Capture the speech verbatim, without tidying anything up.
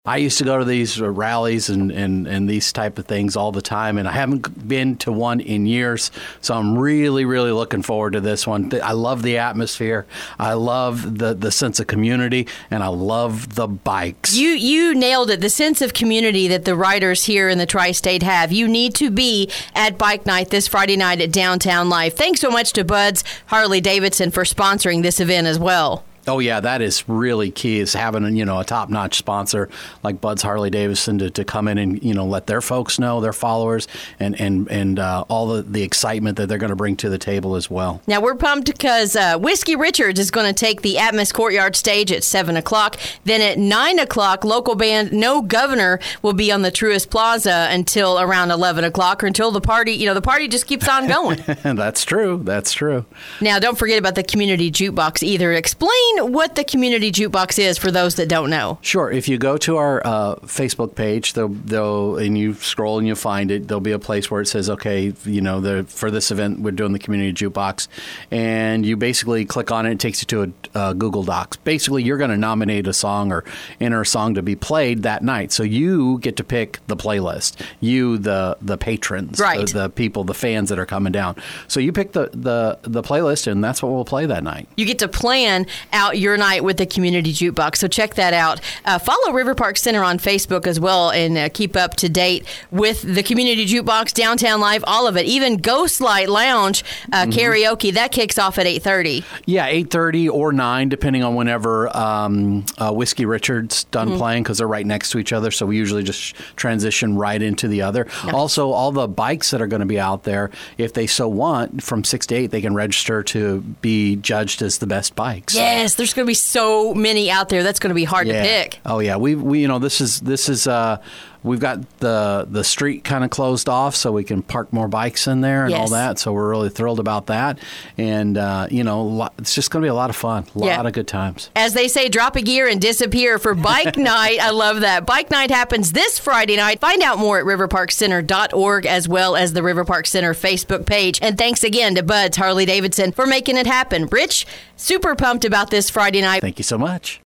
I used to go to these rallies and, and, and these type of things all the time, and I haven't been to one in years, so I'm really, really looking forward to this one. I love the atmosphere. I love the, the sense of community, and I love the bikes. You you nailed it, the sense of community that the riders here in the Tri-State have. You need to be at Bike Night this Friday night at Downtown Life. Thanks so much to Bud's Harley-Davidson for sponsoring this event as well. Oh, yeah, that is really key, is having, you know, a top-notch sponsor like Bud's Harley-Davidson to, to come in and, you know, let their folks know, their followers, and, and, and uh, all the, the excitement that they're going to bring to the table as well. Now, we're pumped because uh, Whiskey Richards is going to take the Atmos Courtyard stage at seven o'clock. Then at nine o'clock, local band No Governor will be on the Truist Plaza until around eleven o'clock, or until the party, you know, the party just keeps on going. That's true. That's true. Now, don't forget about the Community Jukebox either. Explain what the Community Jukebox is for those that don't know. Sure. If you go to our uh, Facebook page, they'll, they'll, and you scroll and you find it, there'll be a place where it says, okay, you know, the, for this event, we're doing the Community Jukebox. And you basically click on it, it takes you to a uh, Google Docs. Basically, you're going to nominate a song or enter a song to be played that night. So you get to pick the playlist. You, the the patrons, right. the, the people, the fans that are coming down. So you pick the, the, the playlist, and that's what we'll play that night. You get to plan out your night with the Community Jukebox, so check that out. Uh, follow River Park Center on Facebook as well, and uh, keep up to date with the Community Jukebox, Downtown Live, all of it. Even Ghostlight Lounge uh, mm-hmm. karaoke, that kicks off at eight thirty. Yeah, eight thirty or nine, depending on whenever um, uh, Whiskey Richards done mm-hmm. playing, because they're right next to each other, so we usually just transition right into the other. Nice. Also, all the bikes that are going to be out there, if they so want, from six to eight, they can register to be judged as the best bikes. Yes, there's going to be so many out there. That's going to be hard yeah. to pick. Oh yeah, we we you know this is this is uh we've got the the street kind of closed off, so we can park more bikes in there and yes. all that. So we're really thrilled about that, and uh, you know it's just going to be a lot of fun, a lot yeah. of good times. As they say, drop a gear and disappear for Bike Night. I love that. Bike Night happens this Friday night. Find out more at river park center dot org, as well as the River Park Center Facebook page. And thanks again to Bud's Harley-Davidson for making it happen. Rich, super pumped about this Friday night. Thank you so much.